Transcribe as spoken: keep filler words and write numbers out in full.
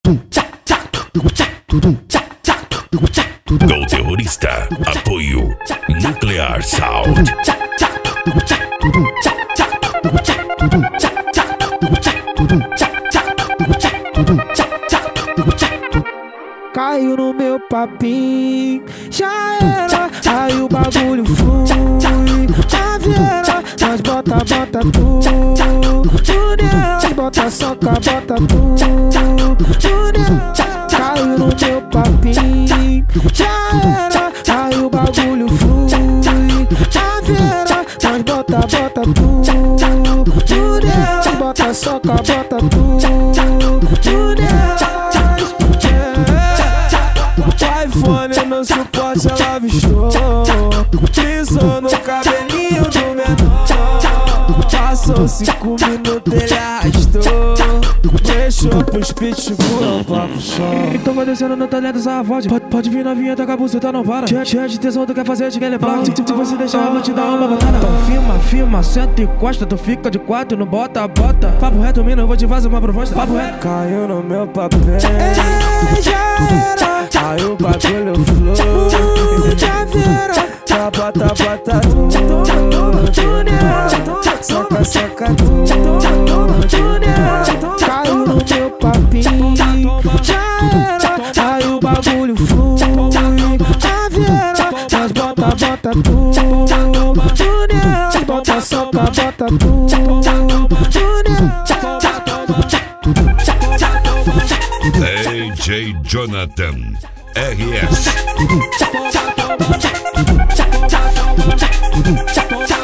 Gol Terrorista, apoio Nuclear Sound. Caiu no meu papinho, já era, aí o bagulho flui. Na viela, nós bota, bota tudo. Nós bota soca, bota tudo. Caiu no meu papinho, já era, aí o bagulho flui. Na viela, nós bota, bota tudo. Nós bota soca, bota tudo. iPhone no suporte ela avistou, pisou no cabelinho do menor. Passou cinco minutos ele arrastou, deixou pros pitbull um papo só. Então vai descendo no talento essa voz. Pode, pode vir novinha, toca a buceta, não para. Cheia, cheia de tesão, tu quer fazer, te quer levar. Se, se você deixar, eu vou te dar uma botada. Então filma, filma, senta e encosta. Tu fica de quatro, não bota, bota. Papo reto, mina, eu vou te fazer uma proposta. Papo reto. Caiu no meu papel, aí o bagulho flui. Já vira, já bota, bota tudo. Soca, soca tudo. Caiu no meu papinho, já era, aí o bagulho flui. Já vira, nós bota, bota tudo. Nós bota, soca, bota tudo. D J Jonathan R S.